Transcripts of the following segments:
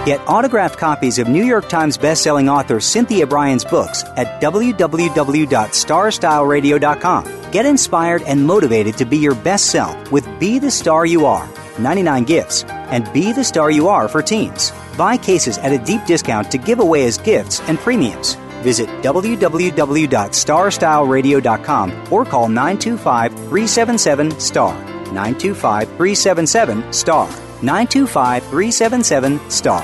Get autographed copies of New York Times bestselling author Cynthia Bryan's books at www.starstyleradio.com. Get inspired and motivated to be your best self with Be the Star You Are, 99 gifts, and Be the Star You Are for teens. Buy cases at a deep discount to give away as gifts and premiums. Visit www.starstyleradio.com or call 925-377-STAR. 925-377-STAR. 925-377-STAR.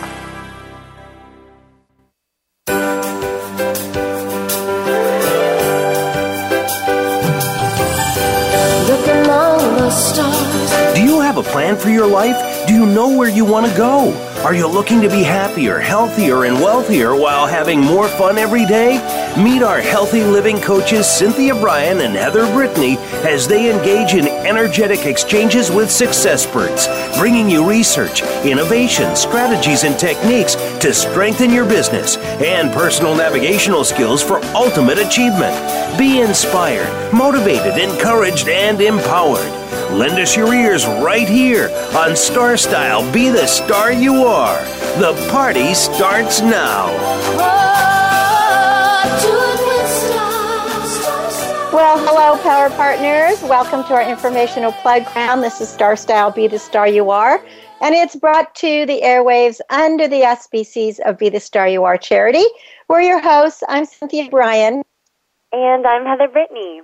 Look among the stars. Do you have a plan for your life? Do you know where you want to go? Are you looking to be happier, healthier, and wealthier while having more fun every day? Meet our healthy living coaches Cynthia Bryan and Heather Brittany as they engage in energetic exchanges with successperts, bringing you research, innovation, strategies, and techniques to strengthen your business and personal navigational skills for ultimate achievement. Be inspired, motivated, encouraged, and empowered. Lend us your ears right here on Star Style Be the Star You Are. The party starts now. Well, hello, Power Partners. Welcome to our informational playground. This is Star Style Be the Star You Are, and it's brought to the airwaves under the auspices of Be the Star You Are charity. We're your hosts. I'm Cynthia Bryan. And I'm Heather Brittany.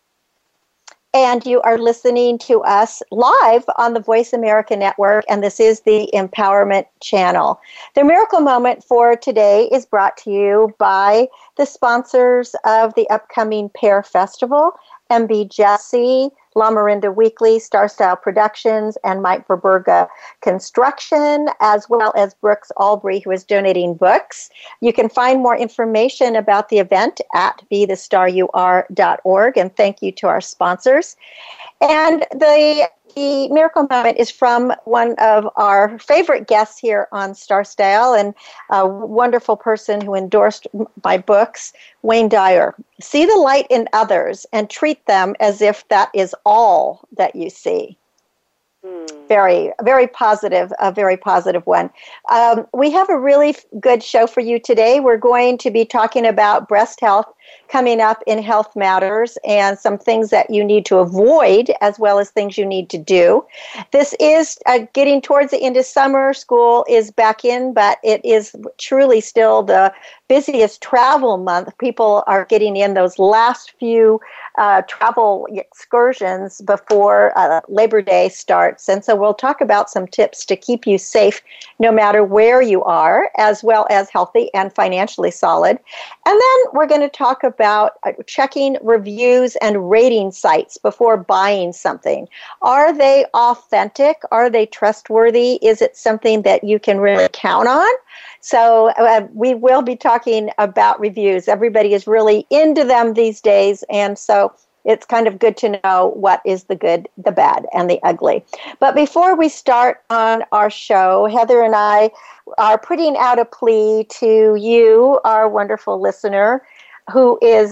And you are listening to us live on the Voice America Network, and this is the Empowerment Channel. The Miracle Moment for today is brought to you by the sponsors of the upcoming Pear Festival, MB Jesse, La Marinda Weekly, Star Style Productions, and Mike Verberga Construction, as well as Brooks Albry, who is donating books. You can find more information about the event at BeTheStarYouAre.org, and thank you to our sponsors. And the Miracle Moment is from one of our favorite guests here on Star Style, and a wonderful person who endorsed my books, Wayne Dyer. See the light in others and treat them as if that is all that you see. Very, very positive, a very positive one. We have a really good show for you today. We're going to be talking about breast health coming up in Health Matters and some things that you need to avoid as well as things you need to do. This is getting towards the end of summer. School is back in, but it is truly still the busiest travel month. People are getting in those last few travel excursions before Labor Day starts. And so we'll talk about some tips to keep you safe no matter where you are, as well as healthy and financially solid. And then we're going to talk about checking reviews and rating sites before buying something. Are they authentic? Are they trustworthy? Is it something that you can really count on? So we will be talking about reviews. Everybody is really into them these days, and so it's kind of good to know what is the good, the bad, and the ugly. But before we start on our show, Heather and I are putting out a plea to you, our wonderful listener, who is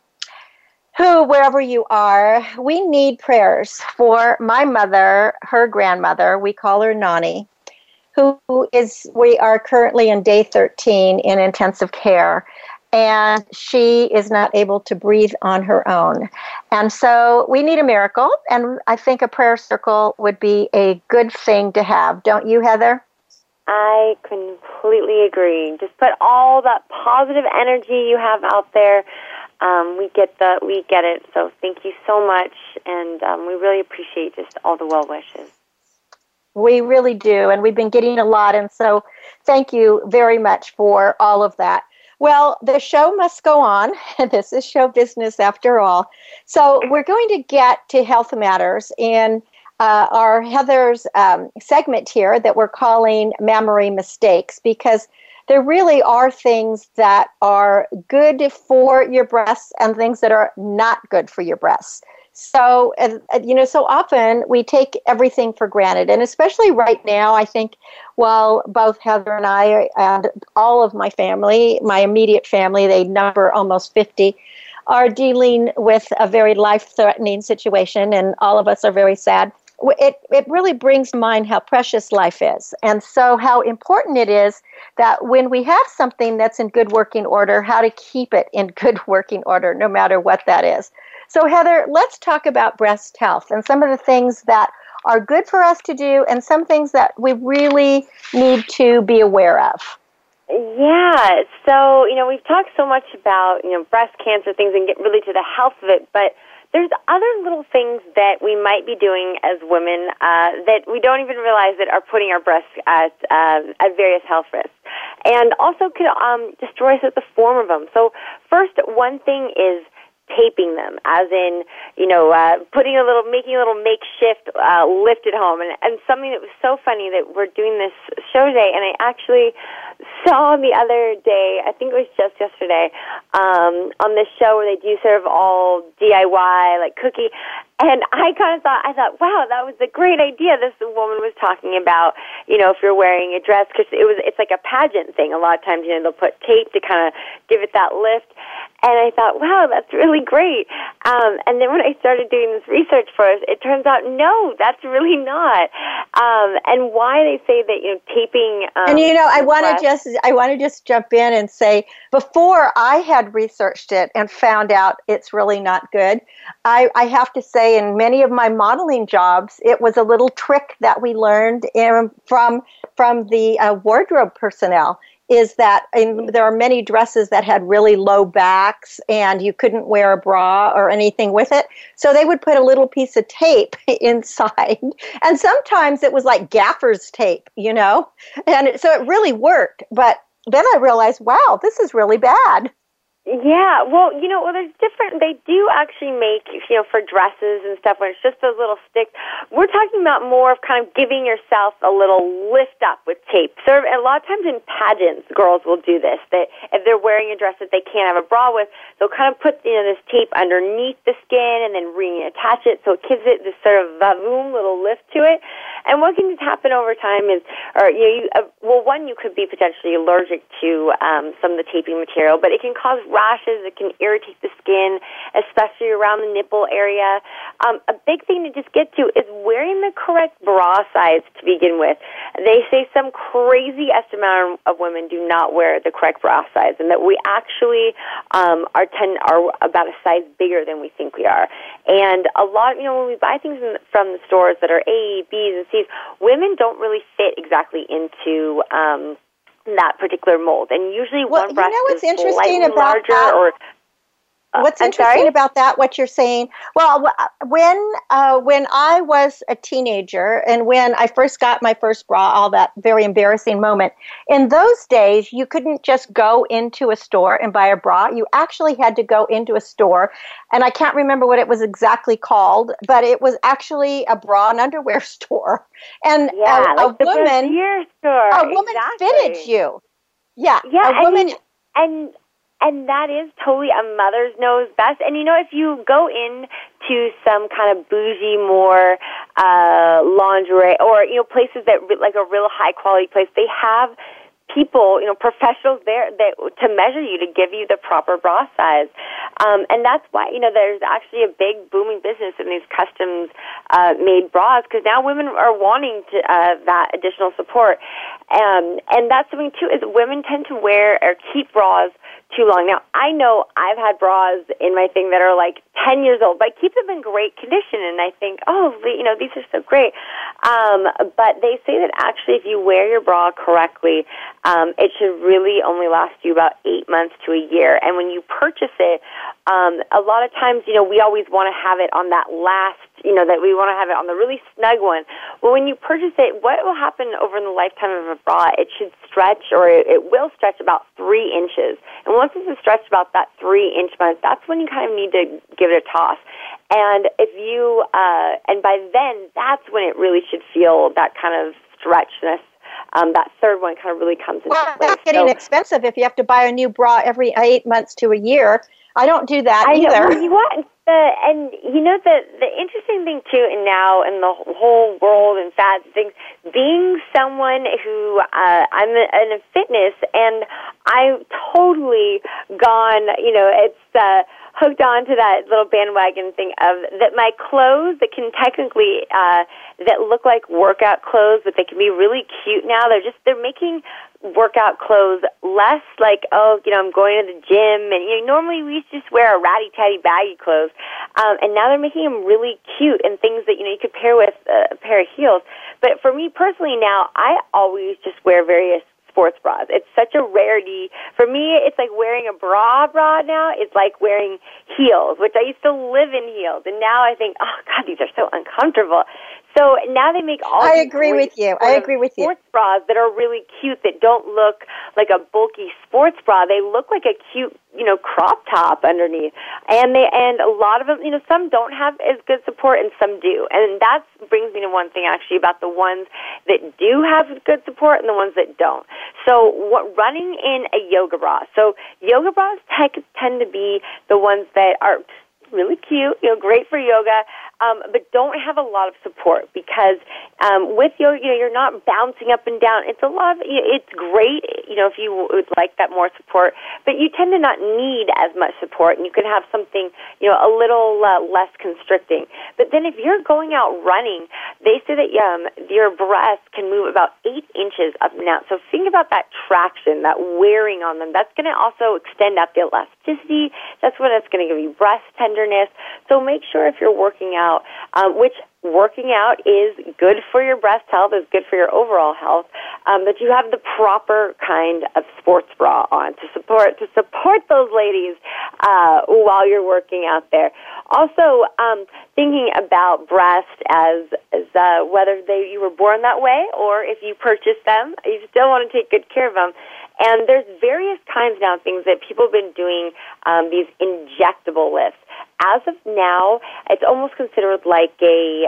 wherever you are, we need prayers for my mother, her grandmother, we call her Nani, we are currently in day 13 in intensive care, and she is not able to breathe on her own. And so we need a miracle, and I think a prayer circle would be a good thing to have. Don't you, Heather? I completely agree. Just put all that positive energy you have out there. We get it. So thank you so much, and we really appreciate just all the well wishes. We really do, and we've been getting a lot, and so thank you very much for all of that. Well, the show must go on, and this is show business after all. So we're going to get to Health Matters in our Heather's segment here that we're calling Mammary Mistakes, because there really are things that are good for your breasts and things that are not good for your breasts. So, so often we take everything for granted. And especially right now, I think while both Heather and I and all of my family, my immediate family, they number almost 50, are dealing with a very life-threatening situation, and all of us are very sad. it really brings to mind how precious life is. And so how important it is that when we have something that's in good working order, how to keep it in good working order, no matter what that is. So Heather, let's talk about breast health and some of the things that are good for us to do and some things that we really need to be aware of. Yeah, so, we've talked so much about, breast cancer things and get really to the health of it, but there's other little things that we might be doing as women that we don't even realize that are putting our breasts at various health risks, and also could destroy us at the form of them. So first, one thing is taping them, as in, making a little makeshift lift at home. And something that was so funny that we're doing this show today, and I actually saw the other day, I think it was just yesterday, on this show where they do sort of all DIY, like cookie. And I thought, wow, that was a great idea. This woman was talking about, if you're wearing a dress, because it's like a pageant thing. A lot of times, they'll put tape to kind of give it that lift. And I thought, wow, that's really great. And then when I started doing this research for us, it turns out, no, that's really not. And why they say that, taping. And I want to just jump in and say, before I had researched it and found out it's really not good, I have to say, in many of my modeling jobs, it was a little trick that we learned from the wardrobe personnel. Is that there are many dresses that had really low backs and you couldn't wear a bra or anything with it. So they would put a little piece of tape inside. And sometimes it was like gaffer's tape, And so it really worked. But then I realized, wow, this is really bad. Yeah, well, there's different, they do actually make, for dresses and stuff, when it's just those little sticks. We're talking about more of kind of giving yourself a little lift up with tape. So a lot of times in pageants, girls will do this, that if they're wearing a dress that they can't have a bra with, they'll kind of put, this tape underneath the skin and then reattach it, so it gives it this sort of vavoom little lift to it. And what can just happen over time is, one, you could be potentially allergic to some of the taping material, but it can cause rashes. It can irritate the skin, especially around the nipple area. A big thing to just get to is wearing the correct bra size to begin with. They say some crazy estimate of women do not wear the correct bra size, and that we actually are about a size bigger than we think we are. And a lot, when we buy things from the stores that are A, B's, and C's, women don't really fit exactly into that particular mold, and usually one breast is slightly larger that? or. What's interesting about that, what you're saying? Well, when I was a teenager and when I first got my first bra, all that very embarrassing moment, in those days, you couldn't just go into a store and buy a bra. You actually had to go into a store, and I can't remember what it was exactly called, but it was actually a bra and underwear store. And a woman fitted you. Yeah, a woman. And that is totally a mother's knows best. And, if you go into some kind of bougie, more lingerie or, places that, like a real high-quality place, they have people, professionals there that to measure you, to give you the proper bra size. And that's why, there's actually a big booming business in these customs-made bras, because now women are wanting to, that additional support. And that's something, too, is women tend to wear or keep bras too long. Now, I know I've had bras in my thing that are like 10 years old, but I keep them in great condition, and I think, these are so great. But they say that actually if you wear your bra correctly, it should really only last you about 8 months to a year. And when you purchase it, a lot of times, we always want to have it on that last, that we want to have it on the really snug one. Well, when you purchase it, what will happen over the lifetime of a bra? It should stretch, or it will stretch about 3 inches. And once it's stretched about that 3-inch mark, that's when you kind of need to give it a toss. And if you, and by then, that's when it really should feel that kind of stretchness. That third one kind of really comes into place. Well, it's getting expensive if you have to buy a new bra every 8 months to a year. I don't do that either. The interesting thing too, and now in the whole world and fads things, being someone who I'm in a fitness, and I've totally gone. It's hooked on to that little bandwagon thing of that my clothes that can technically that look like workout clothes, but they can be really cute now. They're making workout clothes less like, oh, I'm going to the gym, and normally we used to just wear a ratty-tatty baggy clothes, and now they're making them really cute and things that you could pair with a pair of heels. But for me personally now, I always just wear various sports bras. It's such a rarity. For me, it's like wearing a bra now. It's like wearing heels, which I used to live in heels, and now I think, oh God, these are so uncomfortable. So now they make all I agree with you. Sports bras that are really cute, that don't look like a bulky sports bra. They look like a cute, crop top underneath. And a lot of them, some don't have as good support and some do. And that brings me to one thing actually about the ones that do have good support and the ones that don't. So running in a yoga bra. So yoga bras tend to be the ones that are really cute, great for yoga, but don't have a lot of support because with yoga, you're not bouncing up and down. It's it's great, if you would like that more support, but you tend to not need as much support, and you can have something, a little less constricting. But then if you're going out running, they say that your breasts can move about 8 inches up and down. So think about that traction, that wearing on them. That's going to also extend out the elasticity. That's what it's going to give you breast tenderness. So make sure if you're working out, which working out is good for your breast health, is good for your overall health, that you have the proper kind of sports bra on to support those ladies while you're working out there. Also, thinking about breast as whether you were born that way or if you purchased them, you still want to take good care of them. And there's various kinds now of things that people have been doing, these injectable lifts. As of now, it's almost considered like a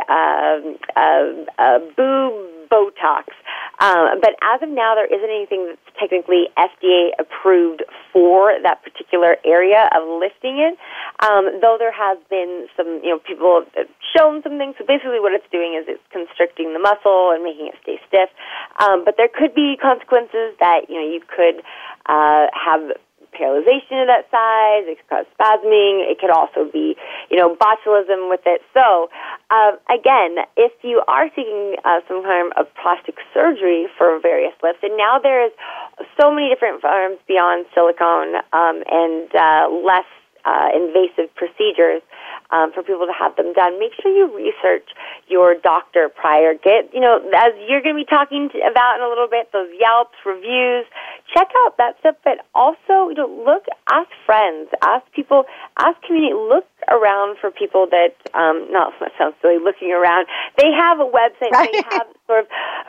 boob Botox. But as of now, there isn't anything that's technically FDA approved for that particular area of lifting it, though there has been some, people have shown some things. So basically what it's doing is it's constricting the muscle and making it stay stiff. But there could be consequences that, you could have paralyzation of that size. It could cause spasming. It could also be, botulism with it. So, again, if you are seeking some kind of plastic surgery for various lifts, and now there's so many different forms beyond silicone and less invasive procedures for people to have them done, make sure you research your doctor prior. Get, as you're going to be talking about in a little bit, those Yelps, reviews, check out that stuff, but also, ask friends, ask people, ask community, look around for people that, that sounds silly, looking around. They have a website, right. They have sort of,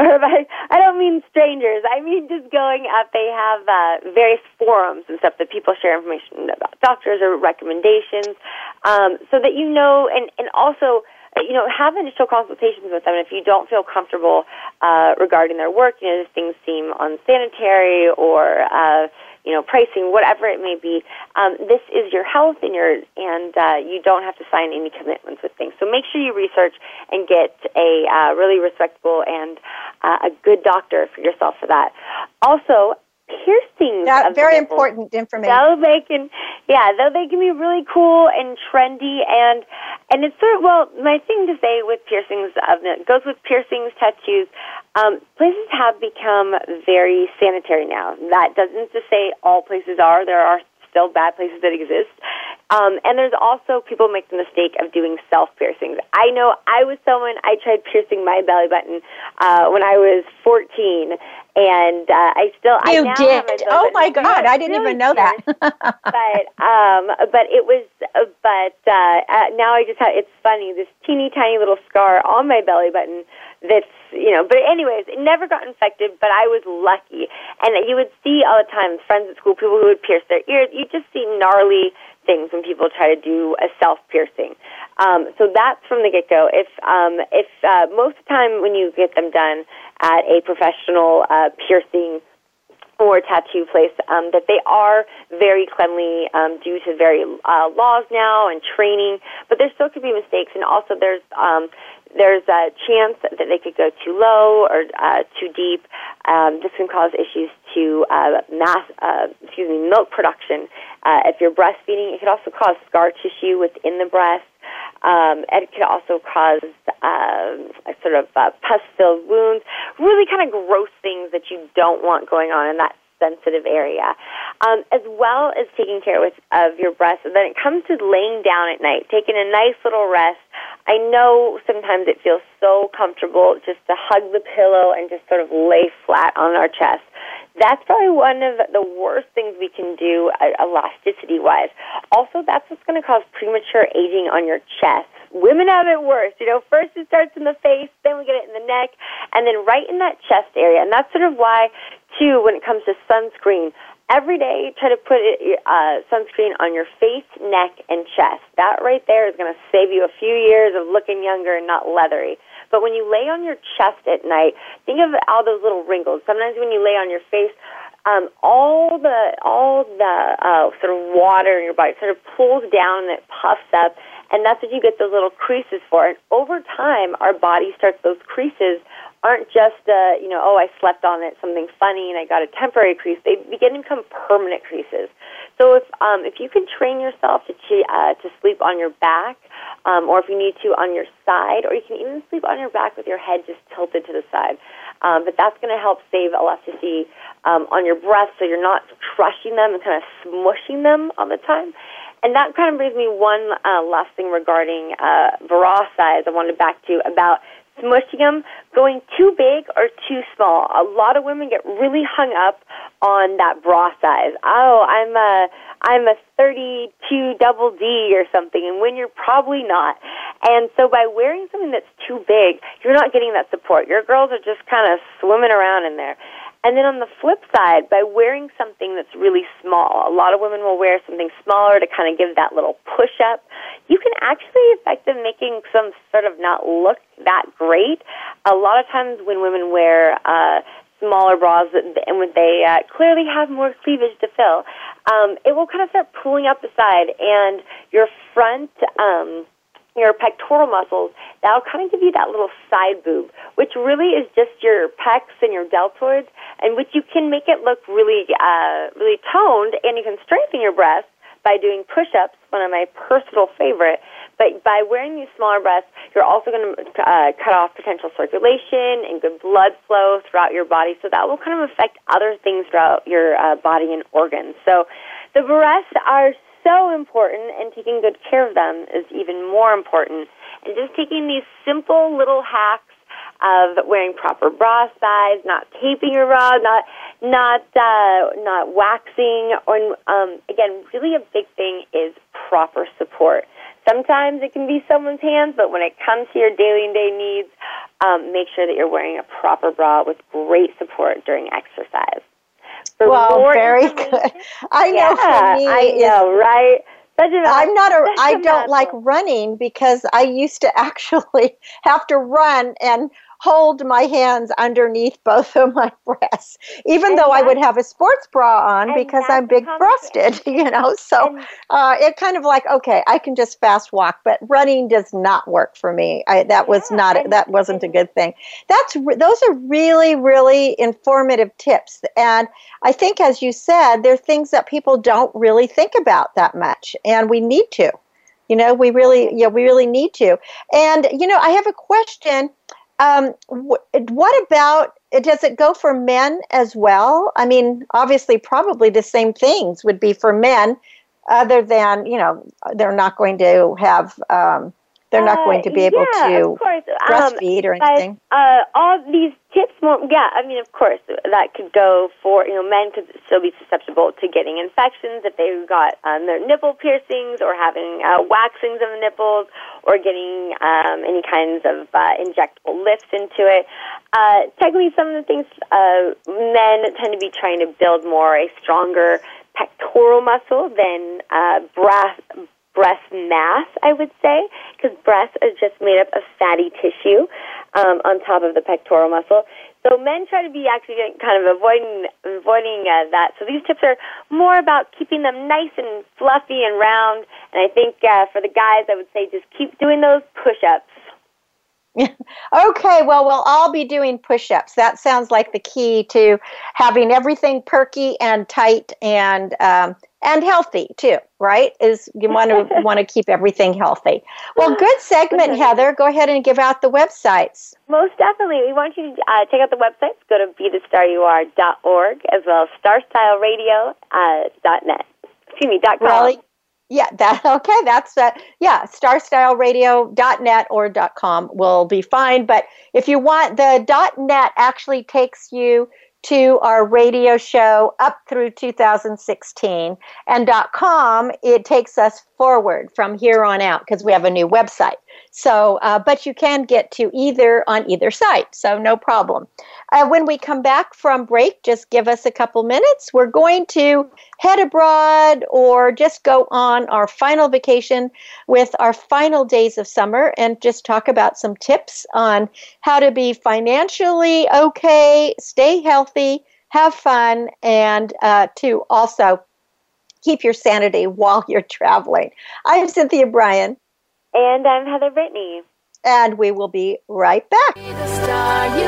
I don't mean strangers, I mean just going up, they have various forums and stuff that people share information about doctors or recommendations, so that and also, have initial consultations with them. If you don't feel comfortable regarding their work, if things seem unsanitary or pricing, whatever it may be, this is your health, and you don't have to sign any commitments with things. So make sure you research and get a really respectable and a good doctor for yourself for that. Also, piercings. That's very important information. Though they can be really cool and trendy, and it's my thing to say with piercings, it goes with piercings, tattoos. Places have become very sanitary now. That doesn't to say all places are. There are still bad places that exist. And there's also people make the mistake of doing self-piercings. I know I tried piercing my belly button when I was 14, and I now did. Have my oh my God, I didn't even know that. but it was, now I just have, it's funny, this teeny tiny little scar on my belly button that's, but anyways, it never got infected, but I was lucky. And you would see all the time, friends at school, people who would pierce their ears. You just see gnarly things when people try to do a self-piercing. So that's from the get-go. If most of the time when you get them done at a professional piercing or tattoo place, that they are very cleanly due to very laws now and training, but there still could be mistakes, and also there's a chance that they could go too low or too deep. This can cause issues to milk production If you're breastfeeding, it could also cause scar tissue within the breast. It could also cause a sort of pus-filled wounds, really kind of gross things that you don't want going on in that sensitive area, as well as taking care of your breast. And then it comes to laying down at night, taking a nice little rest. I know sometimes it feels so comfortable just to hug the pillow and just sort of lay flat on our chest. That's probably one of the worst things we can do elasticity-wise. Also, that's what's going to cause premature aging on your chest. Women have it worse. First it starts in the face, then we get it in the neck, and then right in that chest area. And that's sort of why, too, when it comes to sunscreen, every day try to put sunscreen on your face, neck, and chest. That right there is going to save you a few years of looking younger and not leathery. But when you lay on your chest at night, think of all those little wrinkles. Sometimes when you lay on your face, all the sort of water in your body sort of pulls down and it puffs up, and that's what you get those little creases for. And over time, our body starts, those creases aren't just, I slept on it, something funny, and I got a temporary crease. They begin to become permanent creases. So if you can train yourself to sleep on your back, or if you need to on your side, or you can even sleep on your back with your head just tilted to the side. But that's going to help save elasticity on your breasts, so you're not crushing them and kind of smushing them all the time. And that kind of brings me one last thing regarding bra size I wanted back to about smushing them, going too big or too small. A lot of women get really hung up on that bra size. Oh, I'm a 32 double D or something, and when you're probably not. And so by wearing something that's too big, you're not getting that support. Your girls are just kind of swimming around in there. And then on the flip side, by wearing something that's really small, a lot of women will wear something smaller to kind of give that little push-up. You can actually affect them making some sort of not look that great. A lot of times when women wear smaller bras and when they clearly have more cleavage to fill, it will kind of start pulling up the side, and your front your pectoral muscles, that'll kind of give you that little side boob, which really is just your pecs and your deltoids, and which you can make it look really, really toned, and you can strengthen your breasts by doing push-ups, one of my personal favorite. But by wearing these smaller breasts, you're also going to cut off potential circulation and good blood flow throughout your body, so that will kind of affect other things throughout your body and organs. So the breasts are so important, and taking good care of them is even more important. And just taking these simple little hacks of wearing proper bra size, not taping your bra, not waxing, or again, really a big thing is proper support. Sometimes it can be someone's hands, but when it comes to your daily and day needs, make sure that you're wearing a proper bra with great support during exercise. Well, very good. I know for me, I know, right? I don't like running because I used to actually have to run and hold my hands underneath both of my breasts, even though I would have a sports bra on because I'm big-breasted, So it kind of like, okay, I can just fast walk, but running does not work for me. That wasn't a good thing. Those are really, really informative tips, and I think, as you said, they're things that people don't really think about that much, and we need to. We really need to. And I have a question. What about, does it go for men as well? I mean, obviously, probably the same things would be for men, other than, they're not going to have, they're not going to be able to breastfeed or anything. All these tips, of course, that could go for, men could still be susceptible to getting infections if they've got their nipple piercings or having waxings of the nipples or getting any kinds of injectable lifts into it. Technically, some of the things men tend to be trying to build more a stronger pectoral muscle than breast mass, I would say, because breasts are just made up of fatty tissue on top of the pectoral muscle. So men try to be actually kind of avoiding that. So these tips are more about keeping them nice and fluffy and round. And I think for the guys, I would say just keep doing those push-ups. Okay, well, we'll all be doing push-ups. That sounds like the key to having everything perky and tight and and healthy too, right? Is you want to keep everything healthy. Well, good segment, Heather. Go ahead and give out the websites. Most definitely. We want you to check out the websites. Go to BeTheStarYouAre.org as well as StarStyleRadio.net. Excuse me, .com. Really? Yeah, that's StarStyleRadio.net or .com will be fine. But if you want, the .net actually takes you to our radio show up through 2016, and .com, it takes us forward from here on out because we have a new website. So, but you can get to either on either site, so no problem. When we come back from break, just give us a couple minutes. We're going to head abroad or just go on our final vacation with our final days of summer and just talk about some tips on how to be financially okay, stay healthy, have fun, and to also keep your sanity while you're traveling. I'm Cynthia Bryan. And I'm Heather Brittany. And we will be right back. Be the star you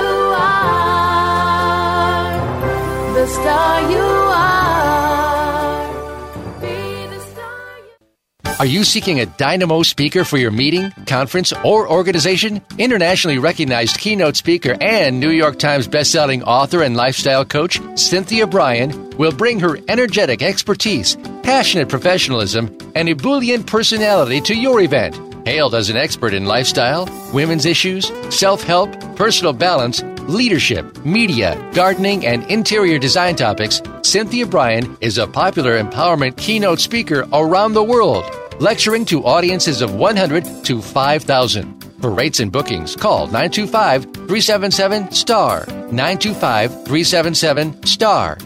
are. The star you are. Be the star you are. Are you seeking a dynamo speaker for your meeting, conference, or organization? Internationally recognized keynote speaker and New York Times bestselling author and lifestyle coach, Cynthia Bryan, will bring her energetic expertise, passionate professionalism, and ebullient personality to your event. Hailed as an expert in lifestyle, women's issues, self-help, personal balance, leadership, media, gardening, and interior design topics, Cynthia Bryan is a popular empowerment keynote speaker around the world, lecturing to audiences of 100 to 5,000. For rates and bookings, call 925-377-STAR, 925-377-STAR,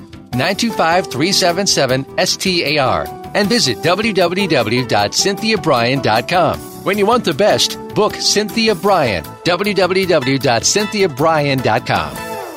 925-377-STAR, and visit www.cynthiabryan.com. When you want the best, book Cynthia Bryan, www.cynthiabryan.com.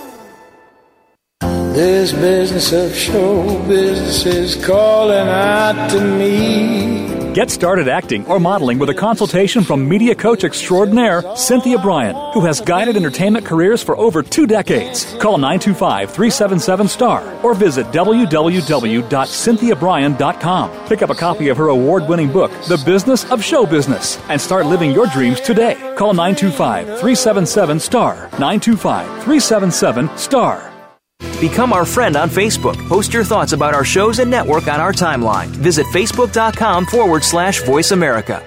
This business of show business is calling out to me. Get started acting or modeling with a consultation from media coach extraordinaire Cynthia Bryan, who has guided entertainment careers for over 2 decades. Call 925-377-STAR or visit www.cynthiabryan.com. Pick up a copy of her award-winning book, The Business of Show Business, and start living your dreams today. Call 925-377-STAR, 925-377-STAR. Become our friend on Facebook. Post your thoughts about our shows and network on our timeline. Visit Facebook.com/Voice America.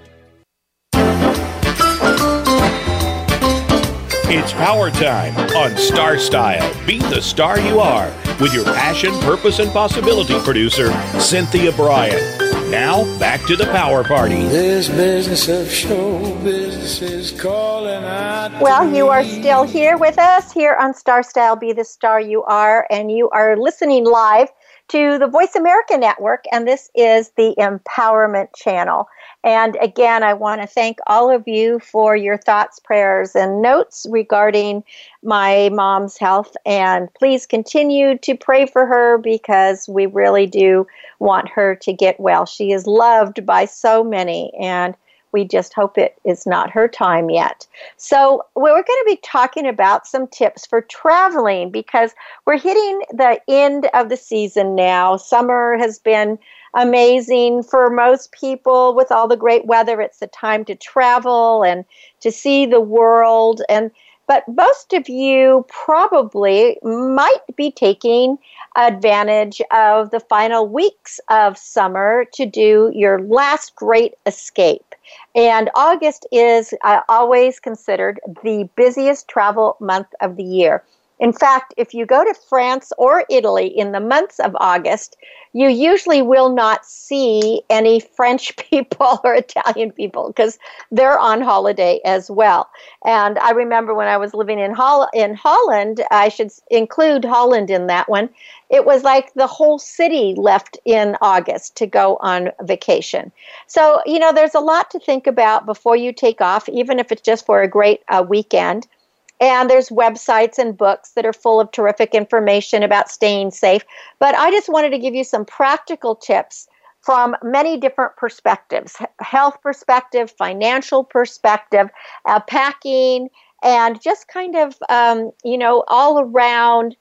It's power time on Star Style. Be the star you are with your passion, purpose, and possibility producer, Cynthia Bryan. Now, back to the power party. This business of show business is calling out to Well, you are me. still here with us here on Star Style, Be the Star You Are, and you are listening live to the Voice America Network, and this is the Empowerment Channel. And again, I want to thank all of you for your thoughts, prayers, and notes regarding my mom's health. And please continue to pray for her because we really do want her to get well. She is loved by so many, and we just hope it is not her time yet. So we're going to be talking about some tips for traveling because we're hitting the end of the season now. Summer has been amazing for most people with all the great weather. It's the time to travel and to see the world. But most of you probably might be taking advantage of the final weeks of summer to do your last great escape. And August is always considered the busiest travel month of the year. In fact, if you go to France or Italy in the months of August, you usually will not see any French people or Italian people because they're on holiday as well. And I remember when I was living in Holland, I should include Holland in that one, it was like the whole city left in August to go on vacation. So, there's a lot to think about before you take off, even if it's just for a great weekend. And there's websites and books that are full of terrific information about staying safe. But I just wanted to give you some practical tips from many different perspectives, health perspective, financial perspective, packing, and just kind of, all around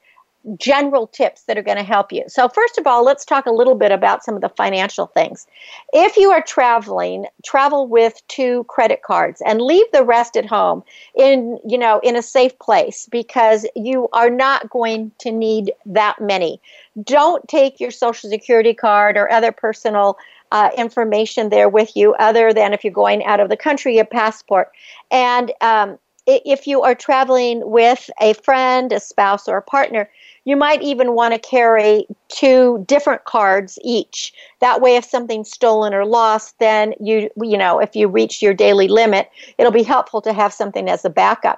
general tips that are going to help you. So first of all, let's talk a little bit about some of the financial things. If you are traveling, travel with 2 credit cards and leave the rest at home in a safe place, because you are not going to need that many. Don't take your Social Security card or other personal information there with you, other than if you're going out of the country, a passport. And if you are traveling with a friend, a spouse, or a partner, you might even want to carry 2 different cards each. That way, if something's stolen or lost, then if you reach your daily limit, it'll be helpful to have something as a backup.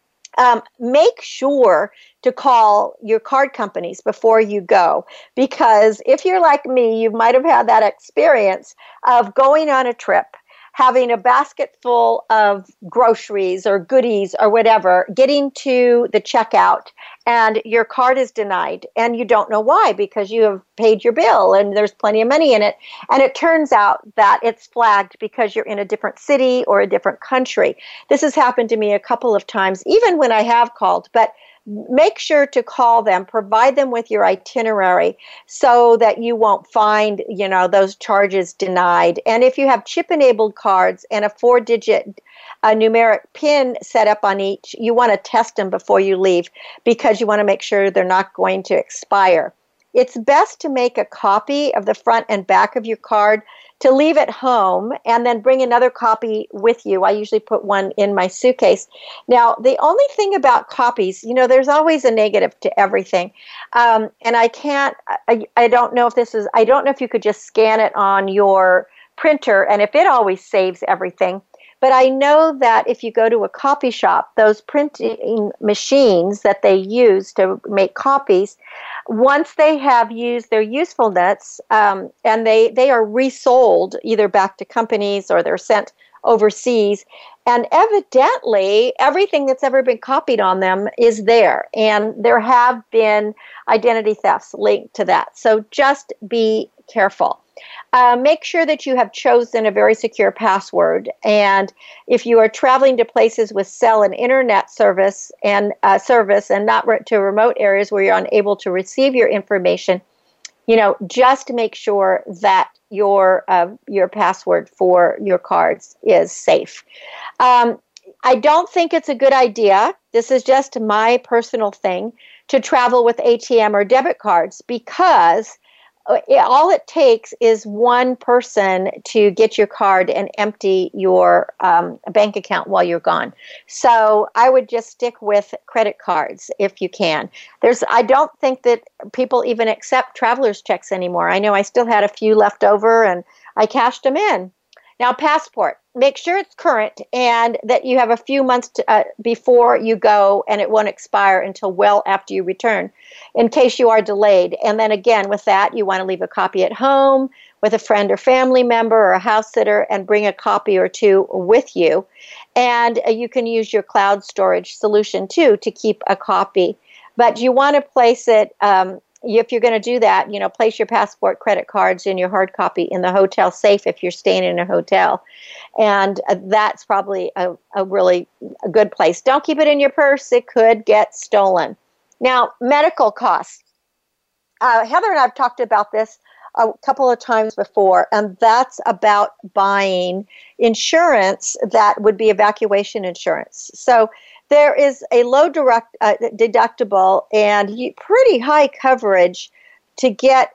Make sure to call your card companies before you go, because if you're like me, you might have had that experience of going on a trip, having a basket full of groceries or goodies or whatever, getting to the checkout, and your card is denied, and you don't know why, because you have paid your bill and there's plenty of money in it, and it turns out that it's flagged because you're in a different city or a different country. This has happened to me a couple of times, even when I have called, but make sure to call them, provide them with your itinerary so that you won't find, those charges denied. And if you have chip-enabled cards and a 4-digit numeric PIN set up on each, you want to test them before you leave, because you want to make sure they're not going to expire. It's best to make a copy of the front and back of your card to leave at home, and then bring another copy with you. I usually put one in my suitcase. Now, the only thing about copies, there's always a negative to everything. And I don't know if you could just scan it on your printer, and if it always saves everything. But I know that if you go to a copy shop, those printing machines that they use to make copies, once they have used their usefulness, and they are resold either back to companies or they're sent overseas, and evidently everything that's ever been copied on them is there, and there have been identity thefts linked to that. So just be careful. Make sure that you have chosen a very secure password. And if you are traveling to places with cell and internet service and not to remote areas where you're unable to receive your information, just make sure that your password for your cards is safe. I don't think it's a good idea, this is just my personal thing, to travel with ATM or debit cards, because all it takes is one person to get your card and empty your bank account while you're gone. So I would just stick with credit cards if you can. I don't think that people even accept traveler's checks anymore. I know I still had a few left over, and I cashed them in. Now, passport. Make sure it's current and that you have a few months before you go, and it won't expire until well after you return, in case you are delayed. And then again, with that, you want to leave a copy at home with a friend or family member or a house sitter, and bring a copy or 2 with you. And you can use your cloud storage solution too to keep a copy. But you want to place it, if you're going to do that, place your passport, credit cards, and your hard copy in the hotel safe if you're staying in a hotel. And that's probably a really good place. Don't keep it in your purse. It could get stolen. Now, medical costs. Heather and I have talked about this a couple of times before, and that's about buying insurance that would be evacuation insurance. So there is a low deductible and pretty high coverage to get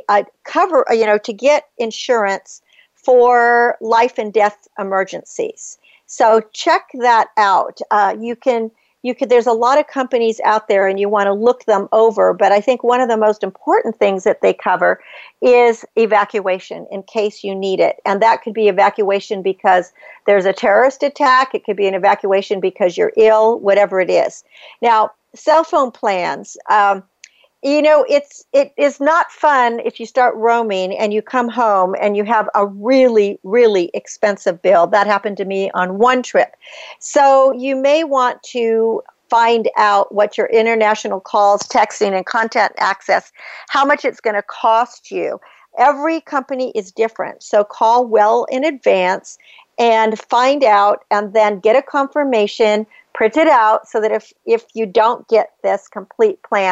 to get insurance for life and death emergencies. So check that out. There's a lot of companies out there, and you want to look them over, but I think one of the most important things that they cover is evacuation in case you need it. And that could be evacuation because there's a terrorist attack. It could be an evacuation because you're ill, whatever it is. Now, cell phone plans. It is not fun if you start roaming and you come home and you have a really, really expensive bill. That happened to me on one trip. So you may want to find out what your international calls, texting, and content access, how much it's going to cost you. Every company is different. So call well in advance and find out, and then get a confirmation, print it out so that if you don't get this complete plan,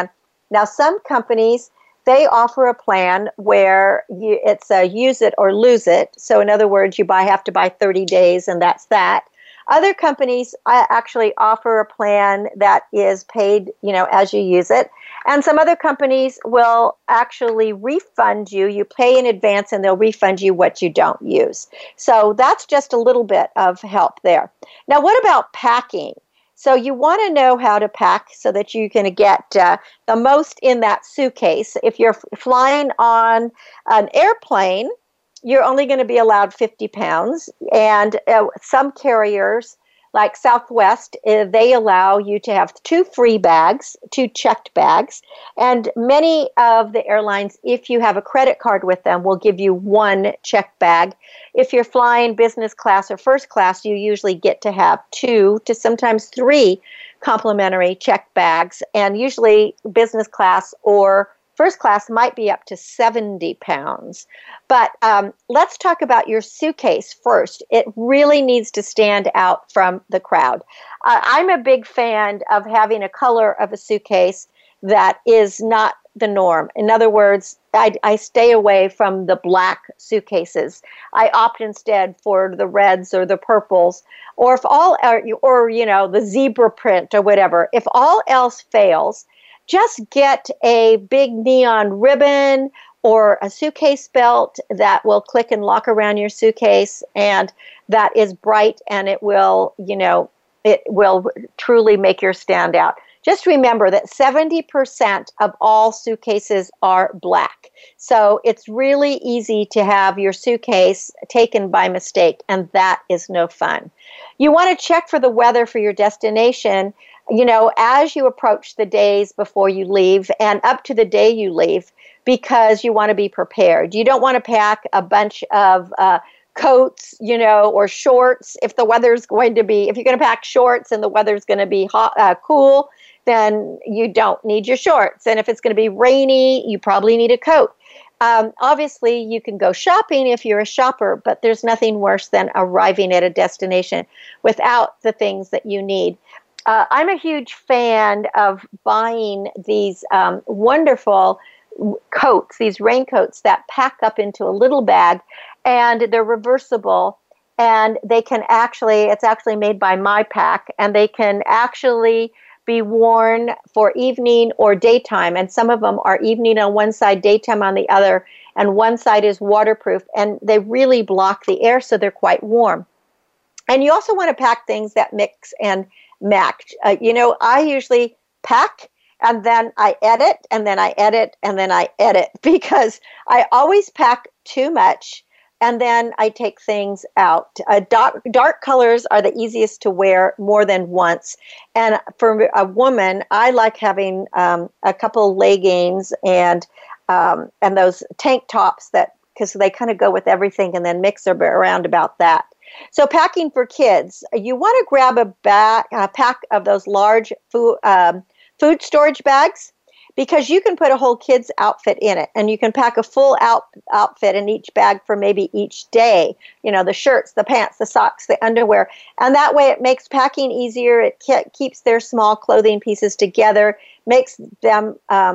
Now, some companies, they offer a plan where it's a use it or lose it. So in other words, you have to buy 30 days and that's that. Other companies actually offer a plan that is paid, as you use it. And some other companies will actually refund you. You pay in advance and they'll refund you what you don't use. So that's just a little bit of help there. Now, what about packing? So you want to know how to pack so that you can get the most in that suitcase. If you're flying on an airplane, you're only going to be allowed 50 pounds. And some carriers, like Southwest, they allow you to have 2 free bags, 2 checked bags. And many of the airlines, if you have a credit card with them, will give you 1 checked bag. If you're flying business class or first class, you usually get to have 2 to sometimes 3 complimentary checked bags. And usually business class or first class might be up to 70 pounds. But let's talk about your suitcase first. It really needs to stand out from the crowd. I'm a big fan of having a color of a suitcase that is not the norm. In other words, I stay away from the black suitcases. I opt instead for the reds or the purples, or if the zebra print or whatever. If all else fails, just get a big neon ribbon or a suitcase belt that will click and lock around your suitcase, and that is bright, and it will truly make your stand out. Just remember that 70% of all suitcases are black. So it's really easy to have your suitcase taken by mistake, and that is no fun. You want to check for the weather for your destination, as you approach the days before you leave and up to the day you leave, because you want to be prepared. You don't want to pack a bunch of coats, or shorts. If you're going to pack shorts and the weather's going to be hot, cool, then you don't need your shorts. And if it's going to be rainy, you probably need a coat. Obviously, you can go shopping if you're a shopper, but there's nothing worse than arriving at a destination without the things that you need. I'm a huge fan of buying these wonderful coats, these raincoats that pack up into a little bag, and they're reversible, and they can it's actually made by MyPack, and they can actually be worn for evening or daytime, and some of them are evening on one side, daytime on the other, and one side is waterproof, and they really block the air, so they're quite warm. And you also want to pack things that mix and match. I usually pack, and then I edit, and then I edit, and then I edit, because I always pack too much, and then I take things out. Dark colors are the easiest to wear more than once. And for a woman, I like having a couple leggings and those tank tops because they kind of go with everything, and then mix around about that. So packing for kids, you want to grab a pack of those large food storage bags, because you can put a whole kid's outfit in it, and you can pack a full outfit in each bag for maybe each day. The shirts, the pants, the socks, the underwear, and that way it makes packing easier. It keeps their small clothing pieces together, makes them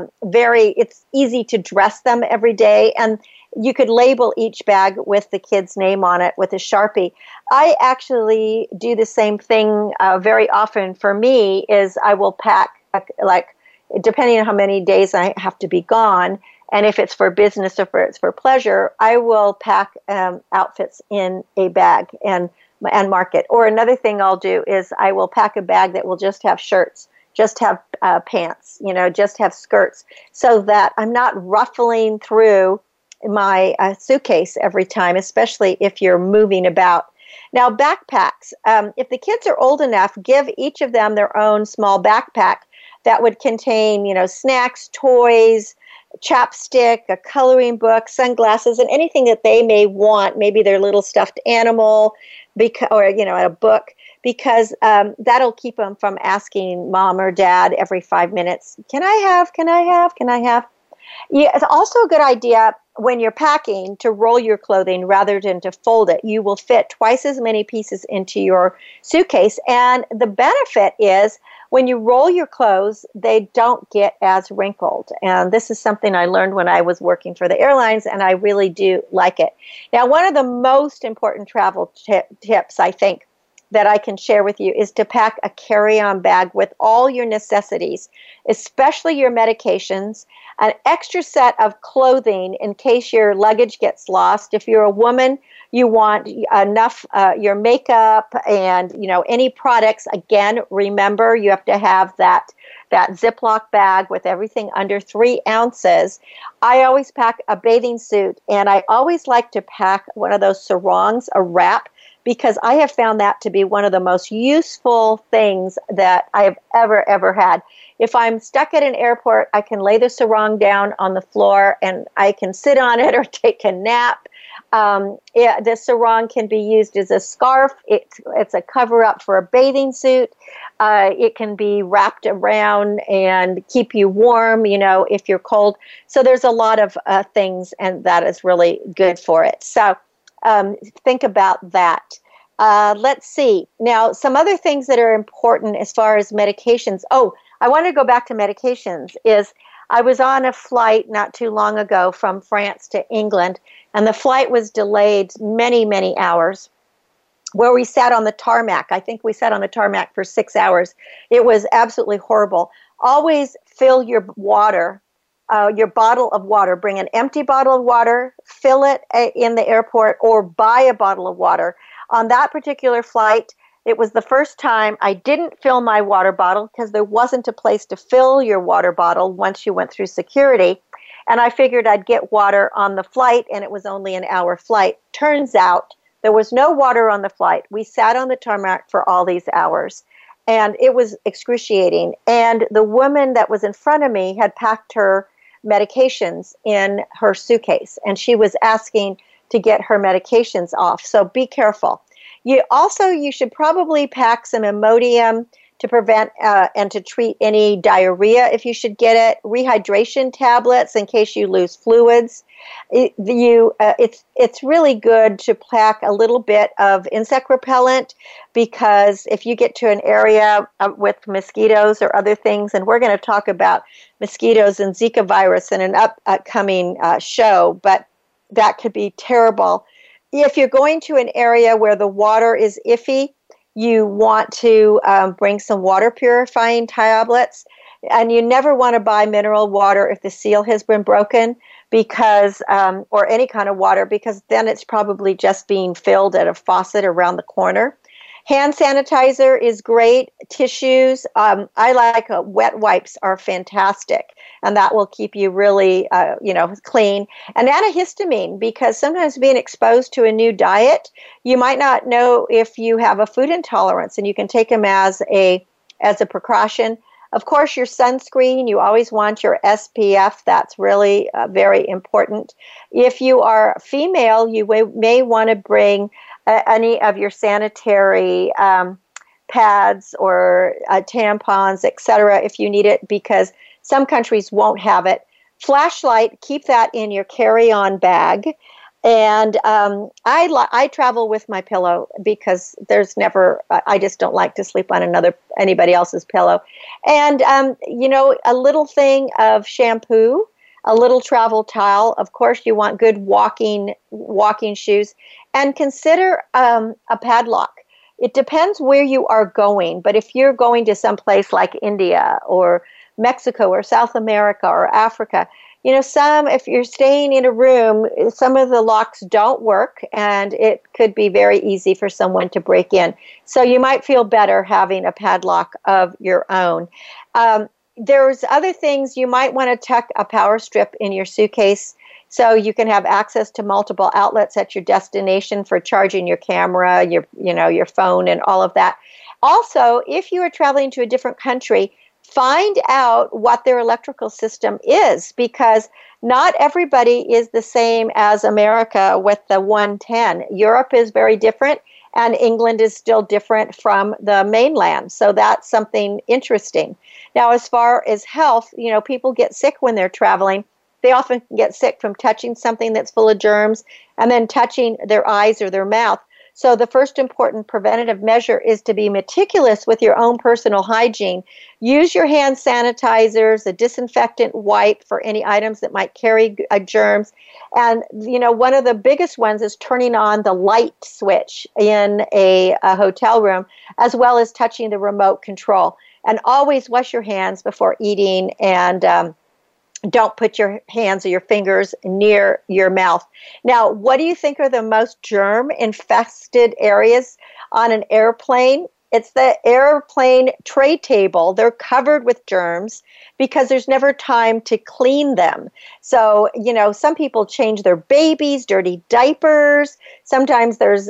it's easy to dress them every day, and you could label each bag with the kid's name on it with a Sharpie. I actually do the same thing very often. For me, is I will pack depending on how many days I have to be gone, and if it's for business or if it's for pleasure, I will pack outfits in a bag and mark it. Or another thing I'll do is I will pack a bag that will just have shirts, just have pants, just have skirts, so that I'm not ruffling through my suitcase every time, especially if you're moving about. Now, backpacks. If the kids are old enough, give each of them their own small backpack that would contain, snacks, toys, chapstick, a coloring book, sunglasses, and anything that they may want, maybe their little stuffed animal, or a book, because that'll keep them from asking mom or dad every 5 minutes, can I have? Yeah, it's also a good idea when you're packing, to roll your clothing rather than to fold it. You will fit twice as many pieces into your suitcase. And the benefit is when you roll your clothes, they don't get as wrinkled. And this is something I learned when I was working for the airlines, and I really do like it. Now, one of the most important travel tips, I think, that I can share with you is to pack a carry-on bag with all your necessities, especially your medications, an extra set of clothing in case your luggage gets lost. If you're a woman, you want enough your makeup and any products. Again, remember you have to have that Ziploc bag with everything under 3 ounces. I always pack a bathing suit, and I always like to pack one of those sarongs, a wrap, because I have found that to be one of the most useful things that I have ever had. If I'm stuck at an airport, I can lay the sarong down on the floor and I can sit on it or take a nap. The sarong can be used as a scarf. It's a cover-up for a bathing suit. It can be wrapped around and keep you warm, if you're cold. So there's a lot of things, and that is really good for it. So think about that. Let's see. Now, some other things that are important as far as medications. Oh, I want to go back to medications. I was on a flight not too long ago from France to England, and the flight was delayed many, many hours, where we sat on the tarmac. I think we sat on the tarmac for 6 hours. It was absolutely horrible. Always fill your water, your bottle of water. Bring an empty bottle of water, fill it in the airport, or buy a bottle of water. On that particular flight, it was the first time I didn't fill my water bottle because there wasn't a place to fill your water bottle once you went through security. And I figured I'd get water on the flight, and it was only an hour flight. Turns out there was no water on the flight. We sat on the tarmac for all these hours, and it was excruciating. And the woman that was in front of me had packed her medications in her suitcase, and she was asking to get her medications off. So be careful. You should probably pack some Imodium to prevent and to treat any diarrhea if you should get it. Rehydration tablets in case you lose fluids. It's really good to pack a little bit of insect repellent, because if you get to an area with mosquitoes or other things, and we're going to talk about mosquitoes and Zika virus in an upcoming show, but that could be terrible. If you're going to an area where the water is iffy, you want to bring some water purifying tablets. And you never want to buy mineral water if the seal has been broken, because or any kind of water, because then it's probably just being filled at a faucet around the corner. Hand sanitizer is great. Tissues, I like wet wipes are fantastic, and that will keep you really, clean. And antihistamine, because sometimes being exposed to a new diet, you might not know if you have a food intolerance, and you can take them as a precaution. Of course, your sunscreen, you always want your SPF. That's really very important. If you are female, you may want to bring any of your sanitary pads or tampons, etc., if you need it, because some countries won't have it. Flashlight, keep that in your carry-on bag. And I travel with my pillow, because I just don't like to sleep on anybody else's pillow. And, a little thing of shampoo, a little travel towel. Of course, you want good walking shoes. And consider a padlock. It depends where you are going, but if you're going to some place like India or Mexico or South America or Africa, if you're staying in a room, some of the locks don't work, and it could be very easy for someone to break in. So you might feel better having a padlock of your own. There's other things. You might want to tuck a power strip in your suitcase so you can have access to multiple outlets at your destination for charging your camera, your phone, and all of that. Also, if you are traveling to a different country, find out what their electrical system is, because not everybody is the same as America with the 110. Europe is very different, and England is still different from the mainland. So that's something interesting. Now, as far as health, people get sick when they're traveling. they often get sick from touching something that's full of germs and then touching their eyes or their mouth. So the first important preventative measure is to be meticulous with your own personal hygiene. Use your hand sanitizers, a disinfectant wipe for any items that might carry germs. And, one of the biggest ones is turning on the light switch in a hotel room, as well as touching the remote control. And always wash your hands before eating, and don't put your hands or your fingers near your mouth. Now, what do you think are the most germ-infested areas on an airplane? It's the airplane tray table. They're covered with germs because there's never time to clean them. So, some people change their babies' dirty diapers. Sometimes there's,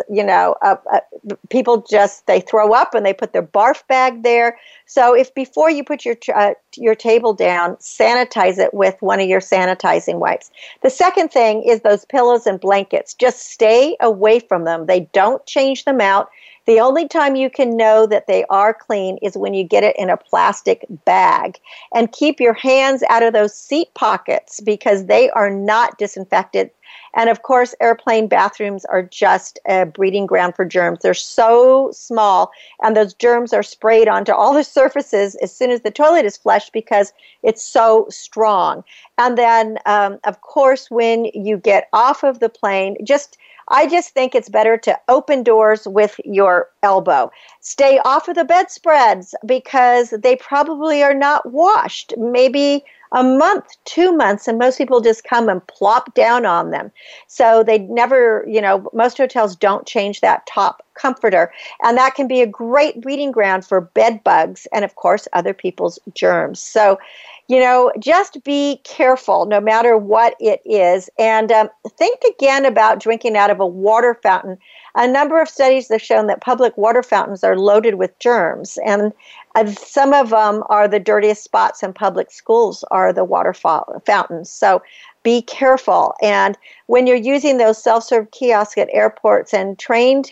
people they throw up and they put their barf bag there. So if before you put your table down, sanitize it with one of your sanitizing wipes. The second thing is those pillows and blankets. Just stay away from them. They don't change them out. The only time you can know that they are clean is when you get it in a plastic bag. And keep your hands out of those seat pockets because they are not disinfected. And of course, airplane bathrooms are just a breeding ground for germs. They're so small, and those germs are sprayed onto all the surfaces as soon as the toilet is flushed because it's so strong. And then, of course, when you get off of the plane, I just think it's better to open doors with your elbow. Stay off of the bedspreads because they probably are not washed. Maybe a month, 2 months, and most people just come and plop down on them. So they never, most hotels don't change that top comforter. And that can be a great breeding ground for bed bugs and, of course, other people's germs. So, just be careful no matter what it is. And think again about drinking out of a water fountain. A number of studies have shown that public water fountains are loaded with germs. And some of them are the dirtiest spots in public schools are the water fountains. So be careful. And when you're using those self-serve kiosks at airports and train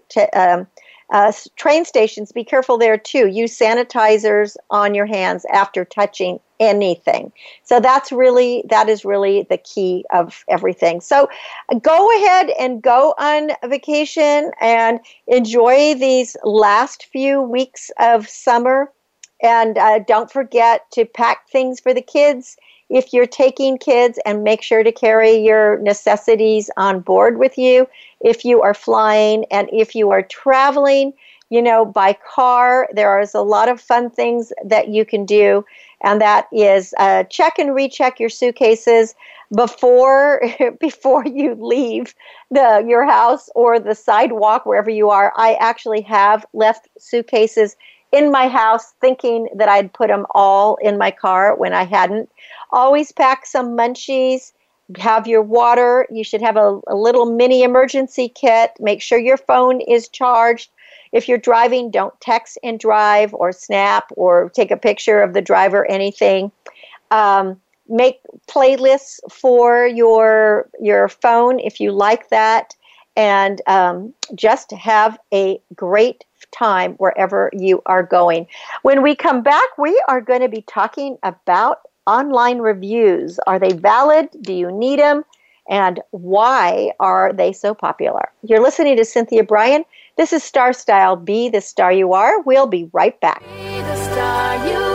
stations, be careful there too. Use sanitizers on your hands after touching anything. So that is really the key of everything. So go ahead and go on vacation and enjoy these last few weeks of summer. And don't forget to pack things for the kids if you're taking kids, and make sure to carry your necessities on board with you if you are flying. And if you are traveling, by car, there is a lot of fun things that you can do. And that is check and recheck your suitcases before you leave your house or the sidewalk, wherever you are. I actually have left suitcases in my house thinking that I'd put them all in my car when I hadn't. Always pack some munchies. Have your water. You should have a little mini emergency kit. Make sure your phone is charged. If you're driving, don't text and drive or snap or take a picture of the driver, anything. Make playlists for your phone if you like that. And just have a great time wherever you are going. When we come back, we are going to be talking about online reviews. Are they valid? Do you need them? And why are they so popular? You're listening to Cynthia Bryan. This is Star Style. Be the Star You Are. We'll be right back. Be the star you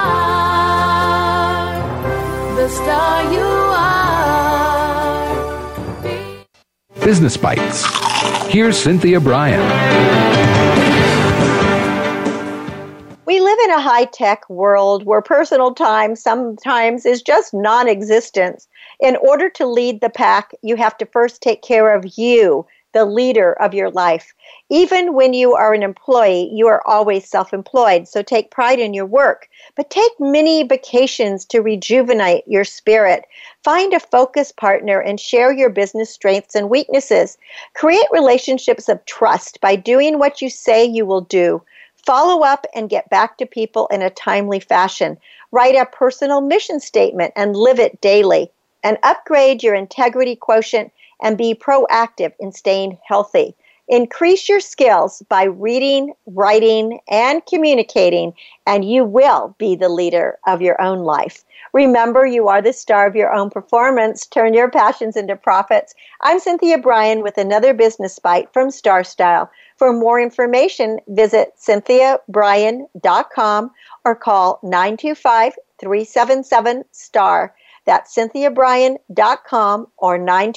are. The star you are. Business Bites. Here's Cynthia Bryan. We live in a high-tech world where personal time sometimes is just non-existent. In order to lead the pack, you have to first take care of you, the leader of your life. Even when you are an employee, you are always self-employed, so take pride in your work. But take many vacations to rejuvenate your spirit. Find a focus partner and share your business strengths and weaknesses. Create relationships of trust by doing what you say you will do. Follow up and get back to people in a timely fashion. Write a personal mission statement and live it daily. And upgrade your integrity quotient and be proactive in staying healthy. Increase your skills by reading, writing, and communicating, and you will be the leader of your own life. Remember, you are the star of your own performance. Turn your passions into profits. I'm Cynthia Bryan with another Business Bite from Star Style. For more information, visit CynthiaBryan.com or call 925-377-STAR. That's CynthiaBryan.com or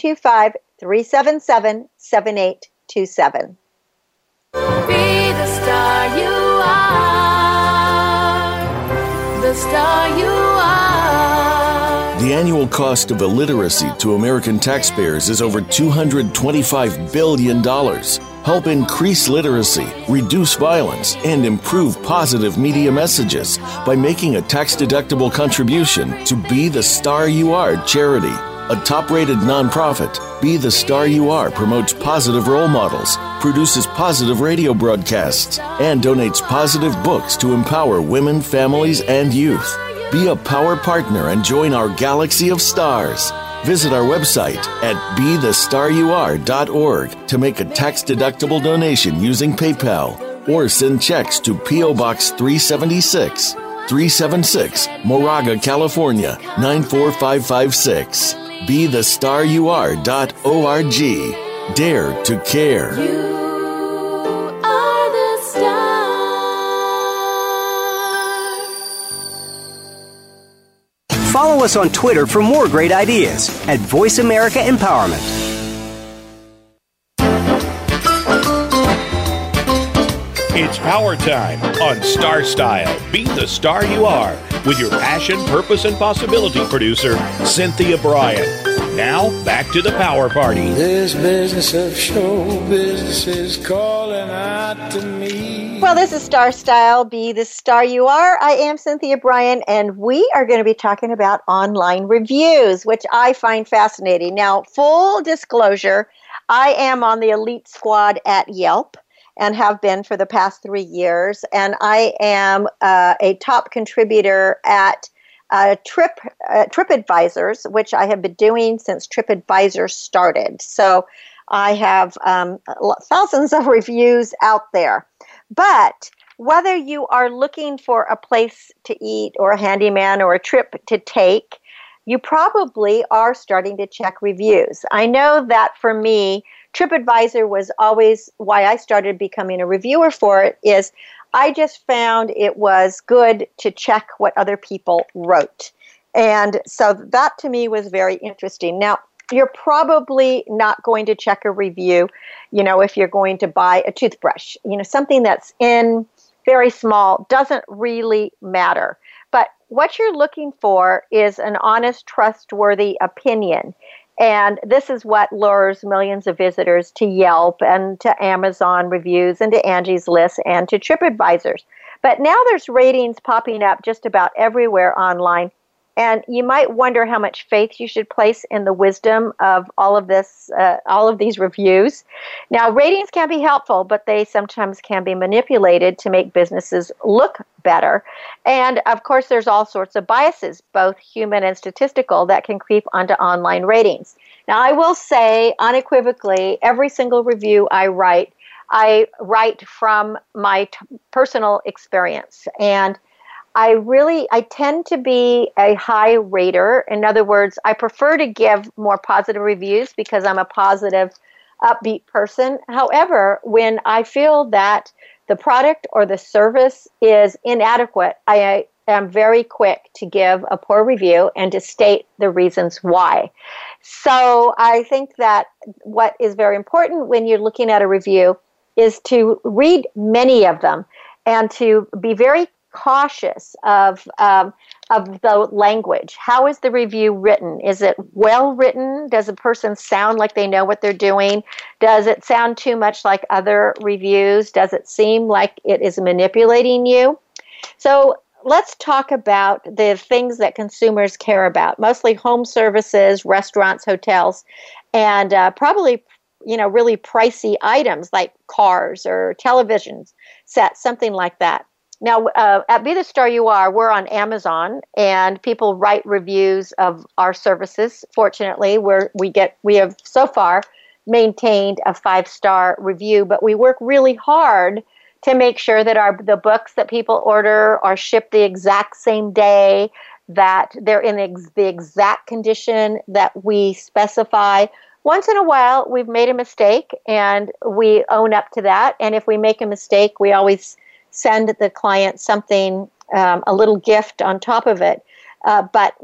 925-377-7827. Be the star you are. The star you are. The annual cost of illiteracy to American taxpayers is over $225 billion. Help increase literacy, reduce violence, and improve positive media messages by making a tax-deductible contribution to Be the Star You Are charity. A top-rated nonprofit, Be the Star You Are promotes positive role models, produces positive radio broadcasts, and donates positive books to empower women, families, and youth. Be a power partner and join our galaxy of stars. Visit our website at BeTheStarYouAre.org to make a tax-deductible donation using PayPal or send checks to P.O. Box 376 Moraga, California, 94556. BeTheStarYouAre.org. Dare to care. You are the star. Follow us on Twitter for more great ideas at Voice America Empowerment. It's power time on Star Style. Be the star you are with your passion, purpose, and possibility producer, Cynthia Bryan. Now, back to the Power Party. This business of show business is calling out to me. Well, this is Star Style. Be the star you are. I am Cynthia Bryan, and we are going to be talking about online reviews, which I find fascinating. Now, full disclosure, I am on the elite squad at Yelp and have been for the past 3 years. And I am a top contributor at TripAdvisors, which I have been doing since TripAdvisor started. So I have thousands of reviews out there. But whether you are looking for a place to eat or a handyman or a trip to take, you probably are starting to check reviews. I know that for me, TripAdvisor was always why I started becoming a reviewer for it, is I just found it was good to check what other people wrote. And so that to me was very interesting. Now, you're probably not going to check a review, if you're going to buy a toothbrush, something that's in very small doesn't really matter. But what you're looking for is an honest, trustworthy opinion. And this is what lures millions of visitors to Yelp and to Amazon reviews and to Angie's List and to TripAdvisors. But now there's ratings popping up just about everywhere online. And you might wonder how much faith you should place in the wisdom of all of these reviews. Now, ratings can be helpful, but they sometimes can be manipulated to make businesses look better. And of course, there's all sorts of biases, both human and statistical, that can creep onto online ratings. Now, I will say unequivocally, every single review I write from my personal experience. And I tend to be a high rater. In other words, I prefer to give more positive reviews because I'm a positive, upbeat person. However, when I feel that the product or the service is inadequate, I am very quick to give a poor review and to state the reasons why. So I think that what is very important when you're looking at a review is to read many of them and to be very cautious of the language. How is the review written? Is it well written? Does a person sound like they know what they're doing? Does it sound too much like other reviews? Does it seem like it is manipulating you? So let's talk about the things that consumers care about, mostly home services, restaurants, hotels, and probably really pricey items like cars or television sets, something like that. Now, at Be the Star You Are, we're on Amazon, and people write reviews of our services. Fortunately, we have so far maintained a 5-star review, but we work really hard to make sure that the books that people order are shipped the exact same day, that they're in the exact condition that we specify. Once in a while, we've made a mistake, and we own up to that. And if we make a mistake, we always send the client something, a little gift on top of it. But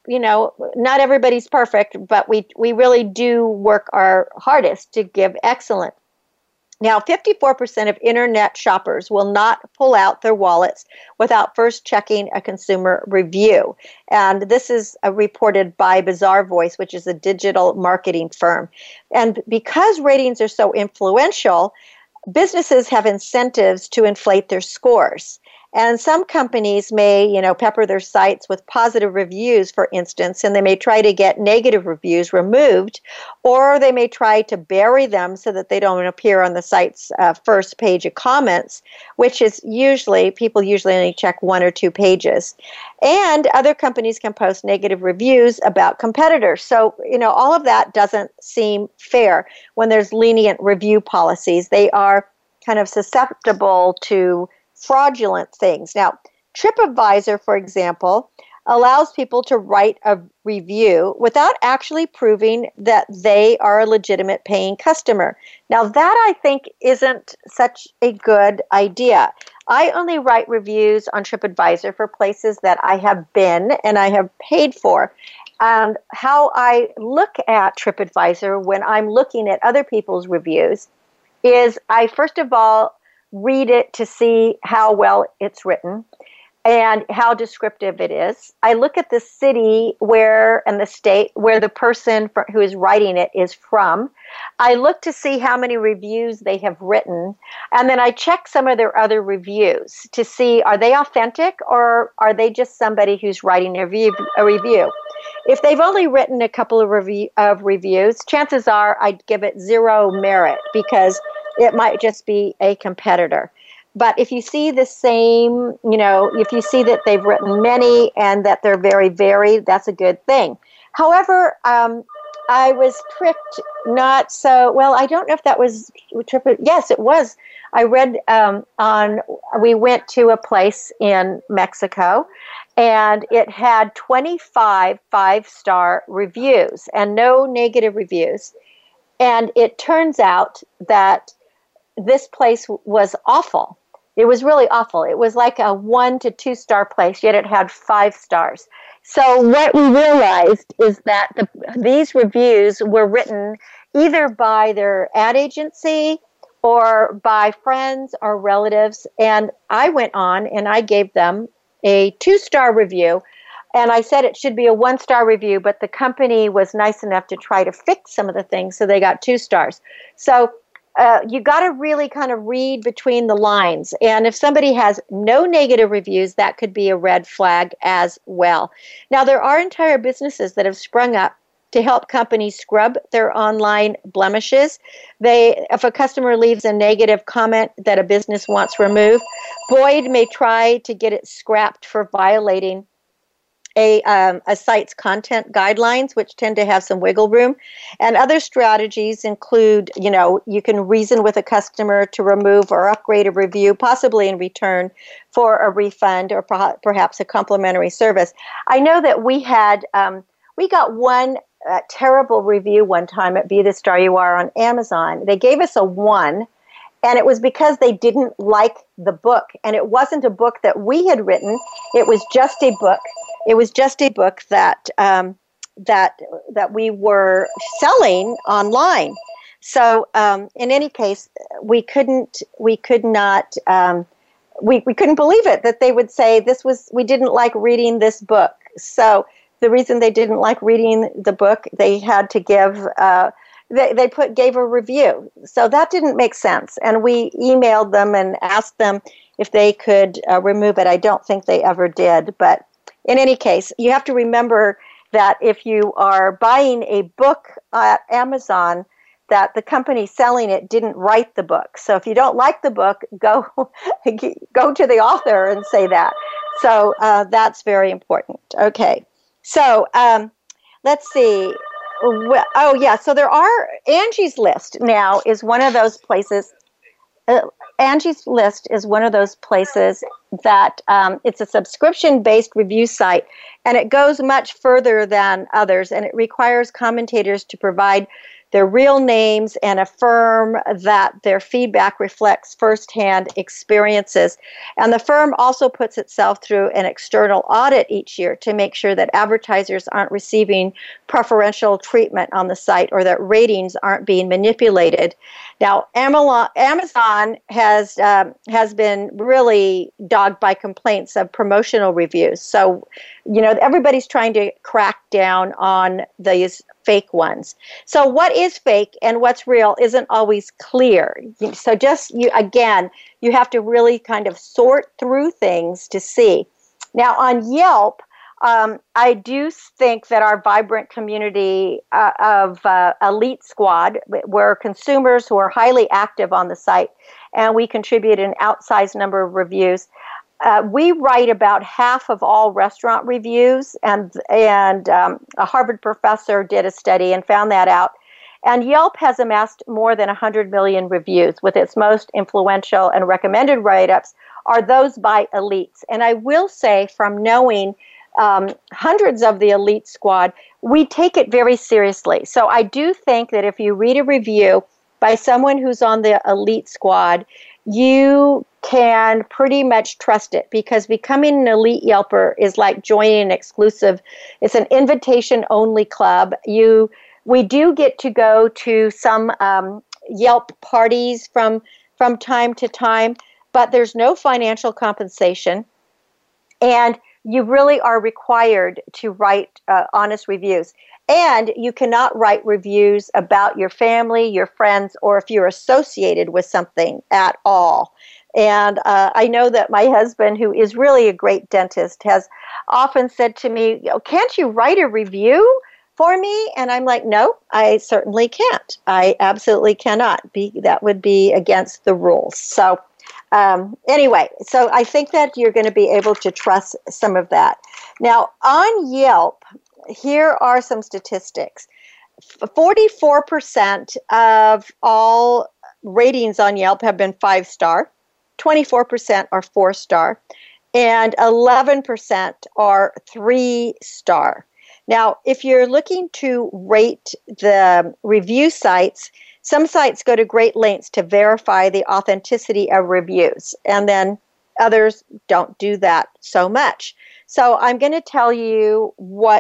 not everybody's perfect, but we really do work our hardest to give excellent. Now, 54% of internet shoppers will not pull out their wallets without first checking a consumer review. And this is reported by Bazaar Voice, which is a digital marketing firm. And because ratings are so influential, businesses have incentives to inflate their scores. And some companies may, pepper their sites with positive reviews, for instance, and they may try to get negative reviews removed, or they may try to bury them so that they don't appear on the site's first page of comments, which is people usually only check 1 or 2 pages. And other companies can post negative reviews about competitors. So, all of that doesn't seem fair when there's lenient review policies. They are kind of susceptible to fraudulent things. Now, TripAdvisor, for example, allows people to write a review without actually proving that they are a legitimate paying customer. Now, that I think isn't such a good idea. I only write reviews on TripAdvisor for places that I have been and I have paid for. And how I look at TripAdvisor when I'm looking at other people's reviews is I, first of all, read it to see how well it's written and how descriptive it is. I look at the city and the state where the person who is writing it is from. I look to see how many reviews they have written, and then I check some of their other reviews to see, are they authentic or are they just somebody who's writing a review? If they've only written a couple of reviews, chances are I'd give it 0 merit because it might just be a competitor. But if you see the same, if you see that they've written many and that they're very varied, that's a good thing. However, I was pricked not so, well, I don't know if that was, yes, it was. I read we went to a place in Mexico, and it had 25 5-star reviews and no negative reviews. And it turns out that this place was awful. It was really awful. It was like a 1 to 2 star place, yet it had 5 stars. So what we realized is that these reviews were written either by their ad agency or by friends or relatives. And I went on and I gave them a 2-star review. And I said it should be a 1-star review, but the company was nice enough to try to fix some of the things, so they got 2 stars. So you got to really kind of read between the lines. And if somebody has no negative reviews, that could be a red flag as well. Now, there are entire businesses that have sprung up to help companies scrub their online blemishes. If a customer leaves a negative comment that a business wants removed, Boyd may try to get it scrapped for violating a site's content guidelines, which tend to have some wiggle room. And other strategies include, you can reason with a customer to remove or upgrade a review, possibly in return for a refund or perhaps a complimentary service. I know that we got one terrible review one time at Be the Star You Are on Amazon. They gave us a 1, and it was because they didn't like the book. And it wasn't a book that we had written. It was just a book. It was just a book that we were selling online. So in any case, we couldn't believe it that they would say we didn't like reading this book. So the reason they didn't like reading the book, they had to give gave a review. So that didn't make sense. And we emailed them and asked them if they could remove it. I don't think they ever did, but in any case, you have to remember that if you are buying a book at Amazon, that the company selling it didn't write the book. So if you don't like the book, go to the author and say that. So that's very important. Okay. So let's see. Oh, yeah. So there are, Angie's List now is one of those places. Angie's List is one of those places that it's a subscription-based review site, and it goes much further than others, and it requires commentators to provide their real names and affirm that their feedback reflects firsthand experiences. And the firm also puts itself through an external audit each year to make sure that advertisers aren't receiving preferential treatment on the site or that ratings aren't being manipulated. Now, Amazon has been really dogged by complaints of promotional reviews. So, everybody's trying to crack down on these fake ones. So what is fake and what's real isn't always clear. So you have to really kind of sort through things to see. Now on Yelp, I do think that our vibrant community of Elite Squad, where consumers who are highly active on the site, and we contribute an outsized number of reviews. We write about half of all restaurant reviews, and a Harvard professor did a study and found that out. And Yelp has amassed more than 100 million reviews, with its most influential and recommended write-ups are those by elites. And I will say, from knowing hundreds of the Elite Squad, we take it very seriously. So I do think that if you read a review by someone who's on the Elite Squad, you can pretty much trust it, because becoming an elite Yelper is like joining it's an invitation-only club. We do get to go to some Yelp parties from time to time, but there's no financial compensation, and you really are required to write honest reviews. And you cannot write reviews about your family, your friends, or if you're associated with something at all. And I know that my husband, who is really a great dentist, has often said to me, can't you write a review for me? And I'm like, no, I certainly can't. I absolutely cannot. That would be against the rules. So anyway, so I think that you're going to be able to trust some of that. Now, on Yelp, here are some statistics. 44% of all ratings on Yelp have been 5-star, 24% are 4-star, and 11% are 3-star. Now, if you're looking to rate the review sites, some sites go to great lengths to verify the authenticity of reviews, and then others don't do that so much. So I'm going to tell you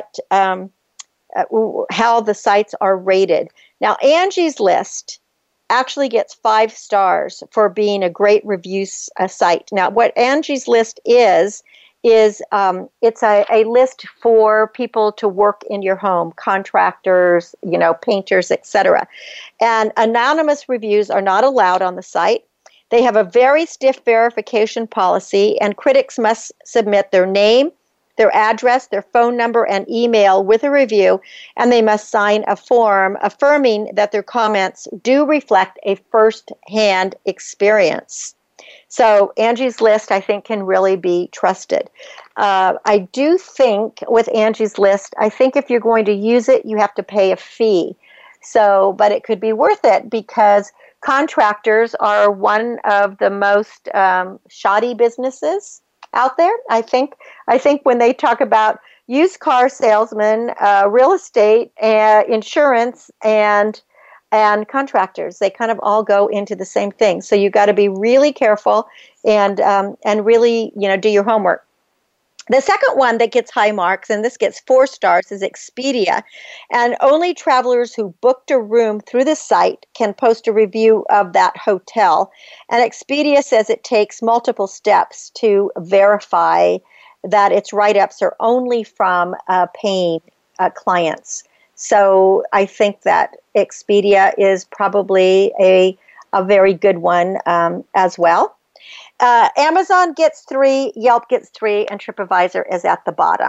how the sites are rated. Now, Angie's List actually gets 5 stars for being a great review site. Now, what Angie's List is it's a list for people to work in your home, contractors, painters, etc. And anonymous reviews are not allowed on the site. They have a very stiff verification policy, and critics must submit their name, their address, their phone number, and email with a review, and they must sign a form affirming that their comments do reflect a first-hand experience. So Angie's List, I think, can really be trusted. I do think with Angie's List, I think if you're going to use it, you have to pay a fee. But it could be worth it, because contractors are one of the most shoddy businesses out there. I think when they talk about used car salesmen, real estate, insurance, and contractors, they kind of all go into the same thing. So you got to be really careful and really do your homework. The second one that gets high marks, and this gets 4 stars, is Expedia. And only travelers who booked a room through the site can post a review of that hotel. And Expedia says it takes multiple steps to verify that its write-ups are only from paying clients. So I think that Expedia is probably a very good one as well. Amazon gets 3, Yelp gets 3, and TripAdvisor is at the bottom.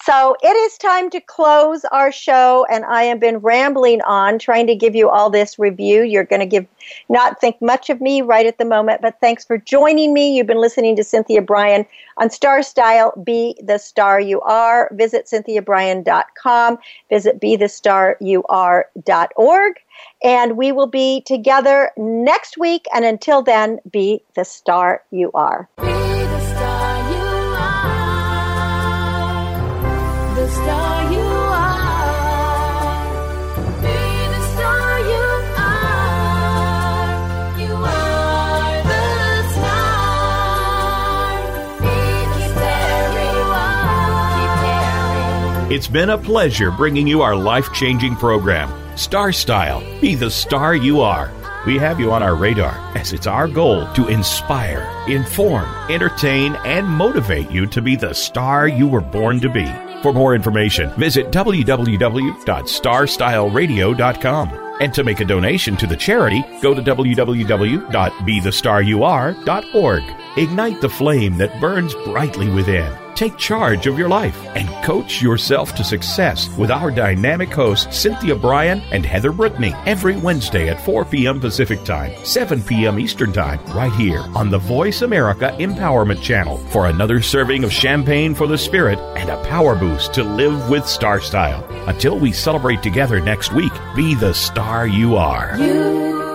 So it is time to close our show, and I have been rambling on trying to give you all this review. You're going to not think much of me right at the moment, but thanks for joining me. You've been listening to Cynthia Bryan on Star Style, Be the Star You Are. Visit CynthiaBryan.com. Visit BeTheStarYouAre.org. And we will be together next week. And until then, be the star you are. Be the star you are. The star you are. Be the star you are. You are the star. Be the star you are. Keep daring. It's been a pleasure bringing you our life-changing program, Star Style, Be the Star You Are. We have you on our radar as it's our goal to inspire, inform, entertain, and motivate you to be the star you were born to be. For more information, visit www.starstyleradio.com. And to make a donation to the charity, go to www.BeTheStarYouAre.org. Ignite the flame that burns brightly within. Take charge of your life and coach yourself to success with our dynamic hosts Cynthia Bryan and Heather Brittany every Wednesday at 4 p.m. Pacific Time, 7 p.m. Eastern Time, right here on the Voice America Empowerment Channel for another serving of champagne for the spirit and a power boost to live with Star Style. Until we celebrate together next week, be the star you are. You